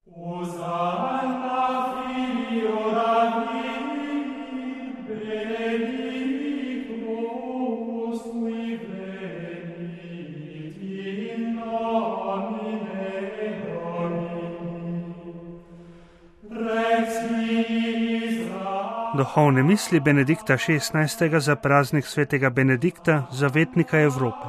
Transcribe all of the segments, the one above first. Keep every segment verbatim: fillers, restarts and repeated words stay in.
Duhovne misli Benedikta šestnajstega za praznik svetega Benedikta, zavetnika Evrope.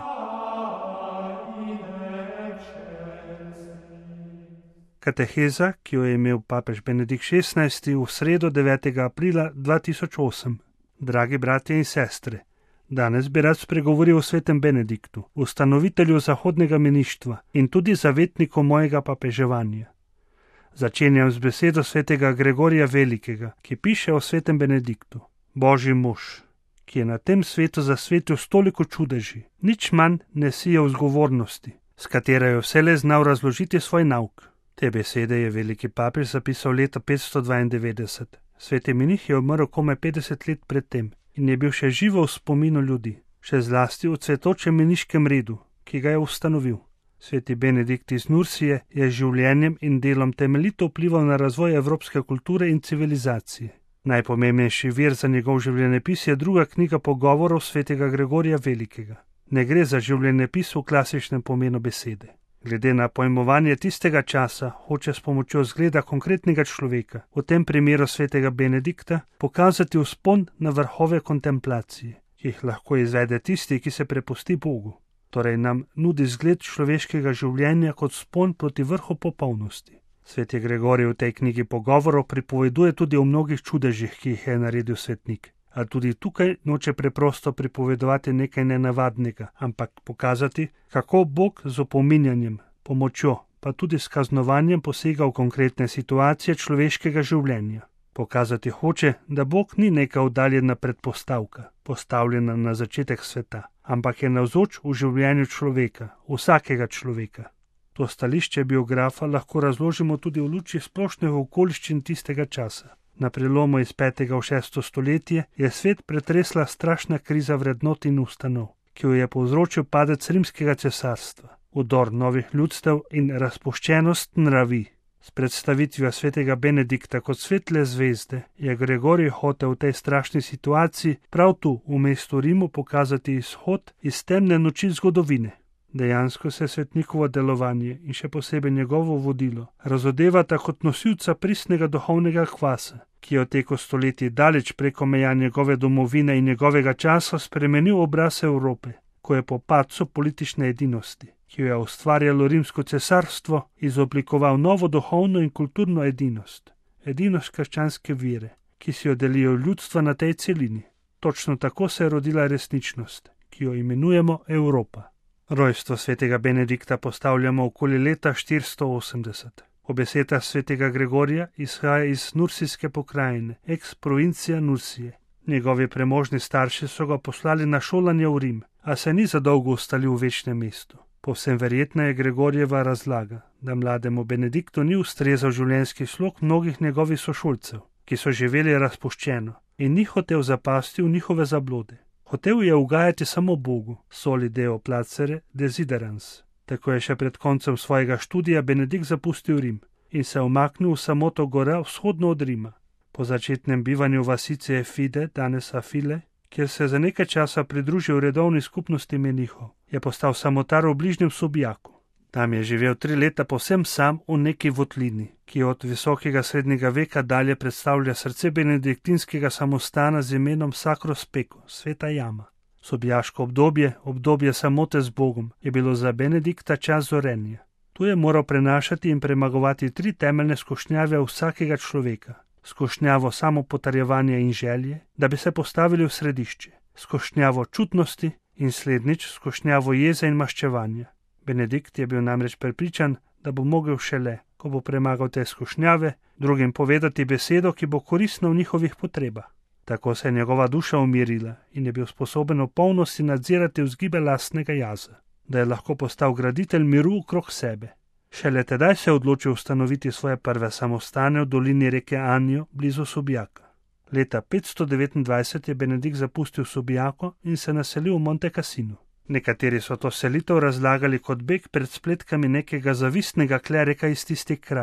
Kateheza, ki jo je imel papež Benedikt šestnajsti v sredo devetega aprila dva tisoč osem. Dragi bratje in sestre, danes bi rad spregovoril o svetem Benediktu, ustanovitelju zahodnega meništva in tudi zavetniku mojega papeževanja. Začenjam z besedo svetega Gregorija Velikega, ki piše o svetem Benediktu. Božji mož, ki je na tem svetu zasvetil stoliko čudeži, nič manj ne sije vzgovornosti, s katero je vselej znal razložiti svoj nauk. Te besede je veliki papež zapisal leta petsto dvaindevetdeset. Sveti menih je umrl komaj petdeset let pred tem in je bil še živo v spominu ljudi, še zlasti v cvetočem meniškem redu, ki ga je ustanovil. Sveti Benedikt iz Nursije je življenjem in delom temeljito vplival na razvoj evropske kulture in civilizacije. Najpomembnejši vir za njegov življenjepis je druga knjiga pogovorov svetega Gregorija Velikega. Ne gre za življenjepis v klasičnem pomenu besede. Glede na pojmovanje tistega časa, hoče s pomočjo zgleda konkretnega človeka, v tem primeru svetega Benedikta, pokazati vzpon na vrhove kontemplacije, ki jih lahko izvede tisti, ki se prepusti Bogu. Torej nam nudi zgled človeškega življenja kot vzpon proti vrhu popolnosti. Sveti Gregorij v tej knjigi pogovorov pripoveduje tudi o mnogih čudežih, ki jih je naredil svetnik. A tudi tukaj noče preprosto pripovedovati nekaj nenavadnega, ampak pokazati, kako Bog z opominjanjem, pomočjo, pa tudi s kaznovanjem posega v konkretne situacije človeškega življenja. Pokazati hoče, da Bog ni neka oddaljena predpostavka, postavljena na začetek sveta, ampak je navzoč v življenju človeka, vsakega človeka. To stališče biografa lahko razložimo tudi v luči splošnih okoliščin tistega časa. Na prelomu iz petega v šesto stoletje je svet pretresla strašna kriza vrednot in ustanov, ki jo je povzročil padec rimskega cesarstva, vdor novih ljudstev in razpuščenost nravi. S predstavitvijo svetega Benedikta kot svetle zvezde je Gregorij hotel v tej strašni situaciji prav tu v mestu Rimu pokazati izhod iz temne noči zgodovine. Dejansko se svetnikovo delovanje in še posebej njegovo vodilo razodevata kot nosilca pristnega duhovnega kvasa, ki je v teku stoletij daleč preko meja njegove domovine in njegovega časa spremenil obraz Evrope, ko je po padcu politične edinosti, ki jo je ustvarjalo rimsko cesarstvo, izoblikoval novo duhovno in kulturno edinost, edinost krščanske vere, ki si jo delijo ljudstva na tej celini. Točno tako se je rodila resničnost, ki jo imenujemo Evropa. Rojstvo svetega Benedikta postavljamo okoli leta štiristo osemdeset. Po besedah svetega Gregorija izhaja iz Nursijske pokrajine, ex provincija Nursije. Njegovi premožni starši so ga poslali na šolanje v Rim, a se ni zadolgo ustalil v večnem mestu. Povsem verjetna je Gregorijeva razlaga, da mlademu Benediktu ni ustrezal življenjski slog mnogih njegovih sošolcev, ki so živeli razpuščeno in ni hotel zapasti v njihove zablode. Hotel je ugajati samo Bogu, soli deo placere desiderans. Tako je še pred koncem svojega študija Benedikt zapustil Rim in se umaknil v samoto gora vzhodno od Rima. Po začetnem bivanju vasice Efide, danes Afile, kjer se je za nekaj časa pridružil redovni skupnosti menihov, je postal samotar v bližnjem Subijaku. Tam je živel tri leta povsem sam v neki votlini, ki od visokega srednjega veka dalje predstavlja srce benediktinskega samostana z imenom Sacro Speco, sveta jama. Subijaško obdobje, obdobje samote z Bogom, je bilo za Benedikta čas zorenja. Tu je moral prenašati in premagovati tri temeljne skušnjave vsakega človeka. Skušnjavo samopotrjevanja in želje, da bi se postavili v središče, skušnjavo čutnosti in slednjič skušnjavo jeze in maščevanja. Benedikt je bil namreč prepričan, da bo mogel šele, ko bo premagal te skušnjave, drugim povedati besedo, ki bo koristna v njihovih potrebah. Tako se je njegova duša umirila in je bil sposoben v polnosti nadzirati vzgibe lastnega jaza, da je lahko postal graditelj miru okrog sebe. Šele tedaj se je odločil ustanoviti svoje prve samostane v dolini reke Anjo blizu Subijaka. Leta petsto devetindvajset je Benedikt zapustil Subijako in se naselil v Monte Cassino. Nekateri so to selitev razlagali kot beg pred spletkami nekega zavistnega klerika iz tistih krajev.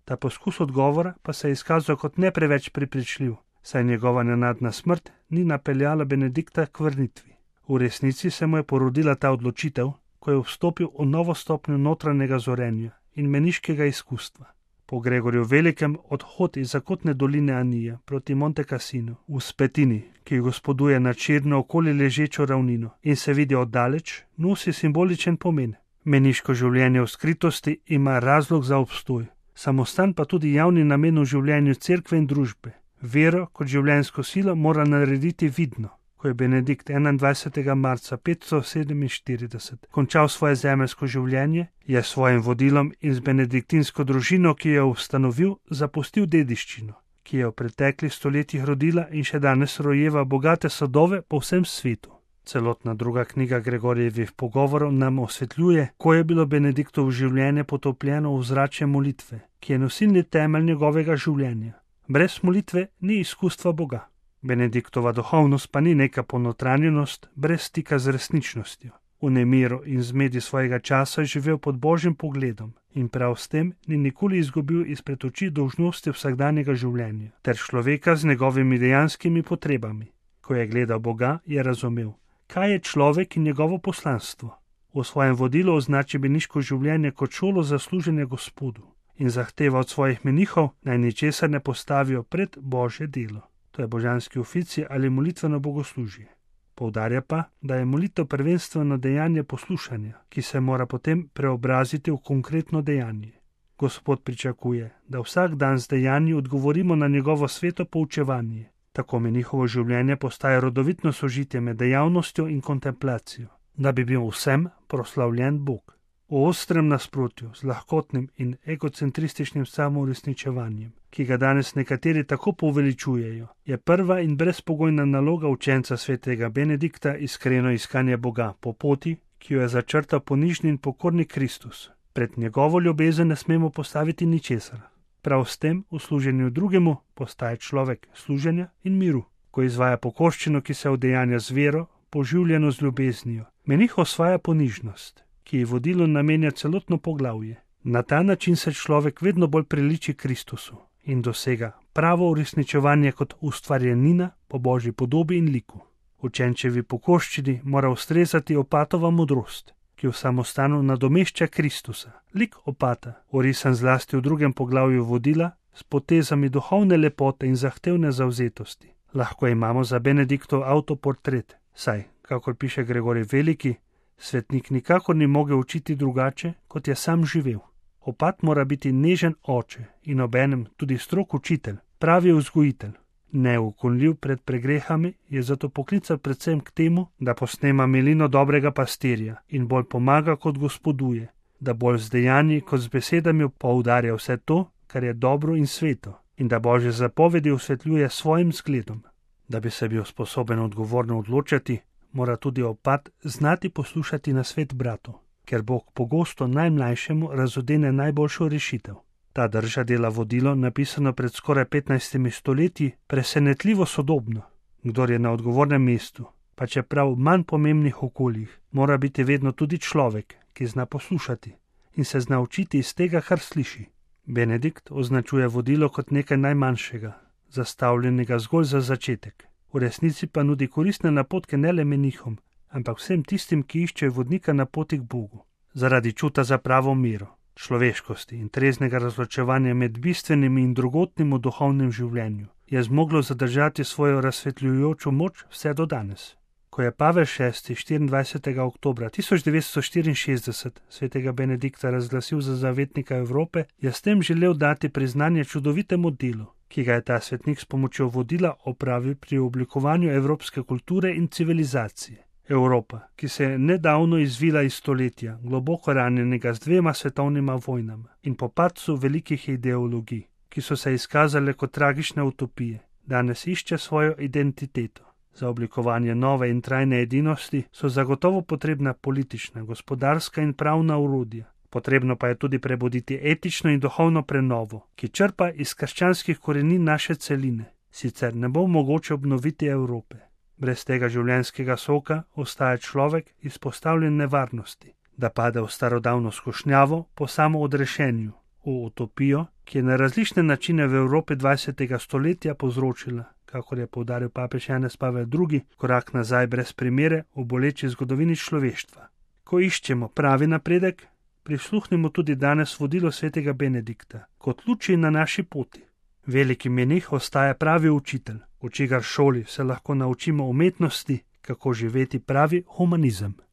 Ta poskus odgovora pa se je izkazal kot ne preveč prepričljiv, saj njegova nenadna smrt ni napeljala Benedikta k vrnitvi. V resnici se mu je porodila ta odločitev, ko je vstopil v novo stopnjo notranjega zorenja in meniškega izkustva. Po Gregorju Velikem odhod iz zakotne doline Anija proti Monte Cassino v spetini, ki gospoduje nad širno okoli ležečo ravnino in se vidi oddaleč, nosi simboličen pomen. Meniško življenje v skritosti ima razlog za obstoj, samostan pa tudi javni namen v življenju cerkve in družbe. Vero kot življenjsko silo mora narediti vidno. Ko je Benedikt enaindvajsetega marca petsto sedeminštirideset končal svoje zemeljsko življenje, je s svojim vodilom in z benediktinsko družino, ki jo ustanovil, zapustil dediščino, ki je v preteklih stoletjih rodila in še danes rojeva bogate sadove po vsem svetu. Celotna druga knjiga Gregorjevih pogovorov nam osvetljuje, ko je bilo Benediktovo življenje potopljeno v ozračje molitve, ki je nosilni temelj njegovega življenja. Brez molitve ni izkustva Boga. Benediktova duhovnost pa ni neka ponotranjenost brez stika z resničnostjo. V nemiru in zmedi svojega časa je živel pod Božjim pogledom in prav s tem ni nikoli izgubil izpred oči dolžnosti vsakdanjega življenja ter človeka z njegovimi dejanskimi potrebami. Ko je gledal Boga, je razumel, kaj je človek in njegovo poslanstvo. V svojem vodilu označi meniško življenje kot šolo za služenje Gospodu in zahteva od svojih menihov, naj ničesar ne postavijo pred Božje delo. To je božanski oficij ali molitveno bogoslužje. Poudarja pa, da je molitev prvenstveno dejanje poslušanja, ki se mora potem preobraziti v konkretno dejanje. Gospod pričakuje, da vsak dan z dejanji odgovorimo na njegovo sveto poučevanje. Tako menihovo življenje postaje rodovitno sožitje med dejavnostjo in kontemplacijo, da bi bil vsem proslavljen Bog. V ostrem nasprotju z lahkotnim in egocentrističnim samouresničevanjem, ki ga danes nekateri tako poveličujejo, je prva in brezpogojna naloga učenca svetega Benedikta iskreno iskanje Boga po poti, ki jo je začrtal ponižni in pokorni Kristus. Pred njegovo ljubezen ne smemo postaviti ničesar. Prav s tem v služenju drugemu postaje človek služenja in miru, ko izvaja pokorščino, ki se udejanja z vero, poživljeno z ljubeznijo. Menih osvaja ponižnost, ki ji vodilo namenja celotno poglavje. Na ta način se človek vedno bolj priliči Kristusu in dosega pravo uresničevanje kot ustvarjenina po Božji podobi in liku. Učenčevi pokorščini mora ustrezati opatova modrost, ki v samostanu nadomešča Kristusa. Lik opata, orisan zlasti v drugem poglavju vodila, s potezami duhovne lepote in zahtevne zavzetosti. Lahko imamo za Benediktov avtoportret, saj, kakor piše Gregorij Veliki, svetnik nikakor ni mogel učiti drugače, kot je sam živel. Opat mora biti nežen oče in obenem tudi strog učitelj, pravi vzgojitelj. Neukonljiv pred pregrehami je zato poklical predvsem k temu, da posnema milino dobrega pastirja in bolj pomaga kot gospoduje, da bolj z dejanji kot z besedami poudarja vse to, kar je dobro in sveto, in da Božje zapovedi osvetljuje svojim zgledom. Da bi se bil sposoben odgovorno odločati, mora tudi opat znati poslušati nasvet bratov, ker Bog pogosto najmlajšemu razodene najboljšo rešitev. Ta drža dela vodilo, napisano pred skoraj petnajstimi stoletji, presenetljivo sodobno. Kdor je na odgovornem mestu, pa čeprav v manj pomembnih okoljih, mora biti vedno tudi človek, ki zna poslušati in se zna učiti iz tega, kar sliši. Benedikt označuje vodilo kot nekaj najmanjšega, zastavljenega zgolj za začetek. V resnici pa nudi koristne napotke ne le menihom, ampak vsem tistim, ki iščejo vodnika na poti k Bogu. Zaradi čuta za pravo mero, človeškosti in treznega razločevanja med bistvenim in drugotnim v duhovnem življenju je zmoglo zadržati svojo razsvetljujočo moč vse do danes. Ko je Pavel šesti štiriindvajsetega oktobra tisoč devetsto štiriinšestdeset svetega Benedikta razglasil za zavetnika Evrope, je s tem želel dati priznanje čudovitemu delu, ki ga je ta svetnik s pomočjo vodila opravil pri oblikovanju evropske kulture in civilizacije. Evropa, ki se je nedavno izvila iz stoletja, globoko ranjenega z dvema svetovnima vojnama in po padcu velikih ideologij, ki so se izkazale kot tragične utopije, danes išče svojo identiteto. Za oblikovanje nove in trajne edinosti so zagotovo potrebna politična, gospodarska in pravna orodja. Potrebno pa je tudi prebuditi etično in duhovno prenovo, ki črpa iz krščanskih korenin naše celine. Sicer ne bo mogoče obnoviti Evrope. Brez tega življenjskega soka ostaja človek izpostavljen nevarnosti, da pade v starodavno skušnjavo po samoodrešenju, v utopijo, ki je na različne načine v Evropi dvajsetega stoletja povzročila, kakor je poudaril papež Janez Pavel drugi, korak nazaj brez primere v boleči zgodovini človeštva. Ko iščemo pravi napredek, prisluhnimo tudi danes vodilo svetega Benedikta, kot luči na naši poti. Veliki menih ostaja pravi učitelj, v čigar šoli se lahko naučimo umetnosti, kako živeti pravi humanizem.